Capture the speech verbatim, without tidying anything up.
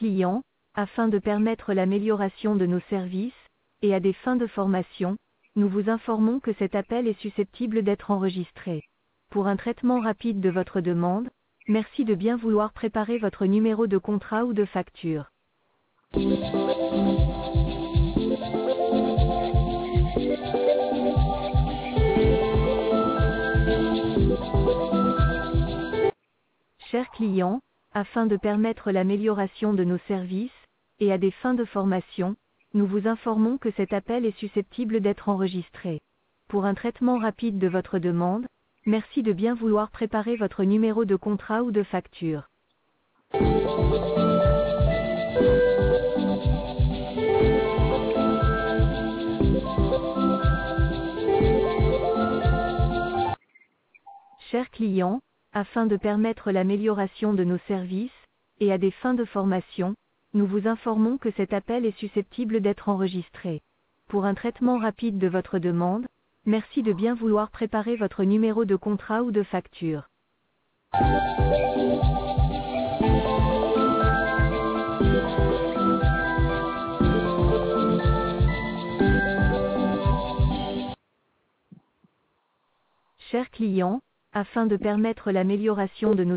clients, afin de permettre l'amélioration de nos services, et à des fins de formation, nous vous informons que cet appel est susceptible d'être enregistré. Pour un traitement rapide de votre demande, merci de bien vouloir préparer votre numéro de contrat ou de facture. Chers clients, afin de permettre l'amélioration de nos services, et à des fins de formation, nous vous informons que cet appel est susceptible d'être enregistré. Pour un traitement rapide de votre demande, merci de bien vouloir préparer votre numéro de contrat ou de facture. Chers clients, afin de permettre l'amélioration de nos services, et à des fins de formation, nous vous informons que cet appel est susceptible d'être enregistré. Pour un traitement rapide de votre demande, merci de bien vouloir préparer votre numéro de contrat ou de facture. Chers clients, afin de permettre l'amélioration de nos